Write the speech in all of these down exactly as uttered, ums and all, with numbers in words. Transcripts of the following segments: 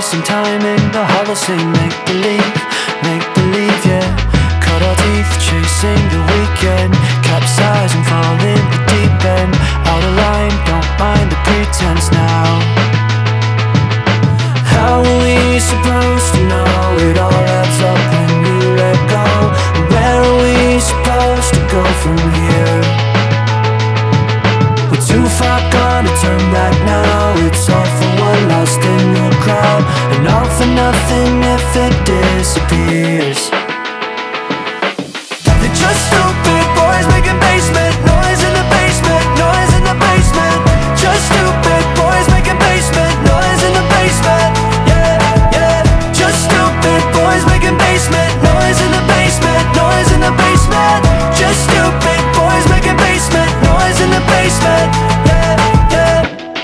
wasting time in the hollow, same make-believe, make-believe, yeah. Cut our teeth chasing the weekend, capsize and fall in the deep end. Out of line, don't mind the pretense now. How are we supposed to know it all adds up when you let go? And where are we supposed to go from here? We're too far gone to turn back now. It's all for one lost in the crowd, and all for nothing if it disappears. They're just stupid boys making basement noise in the basement, noise in the basement. Just stupid boys making basement noise in the basement. Yeah, yeah. Just stupid boys making basement noise in the basement, noise in the basement. Just stupid boys making basement noise in the basement. Yeah, yeah.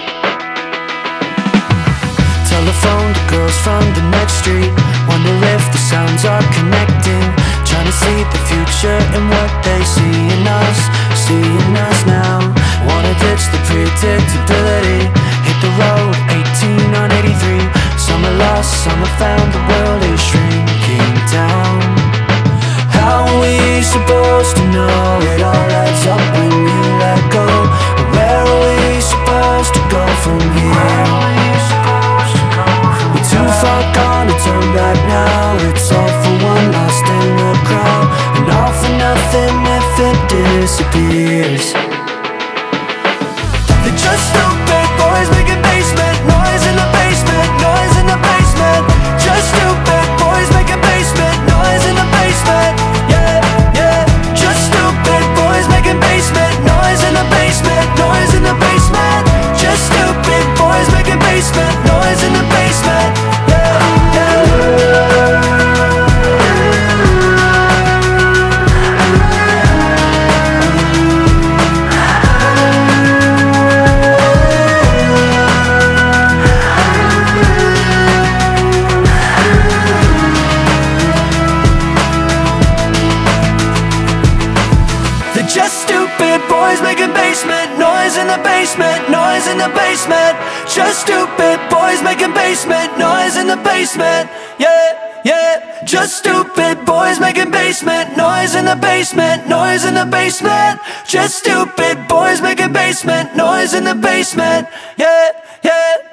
Telephone to girls from the next street, wonder if the sounds are connecting. Trying to see the future and what they see in us, see in us now. Wanna ditch the predictability, hit the road, eighteen on eighty-three. Some are lost, some are found, the world is shrinking down. How are we supposed to know it all adds up when you let go? And where are we supposed to go from here? We're too far gone to turn back now. It's all for one lost in the crowd, and all for nothing if it disappears. They're just stupid boys making basement noise in the basement, noise in the basement. Just stupid boys making basement noise in the basement. Yeah, yeah. Just stupid boys making basement noise in the basement, noise in the basement. Just stupid boys making basement noise in the basement. Yeah, yeah. They're just stupid boys making basement noise in the basement, noise in the basement. Just stupid boys making basement noise in the basement. Yeah, yeah. Just stupid boys making basement noise in the basement, noise in the basement. Just stupid boys making basement noise in the basement. Yeah, yeah.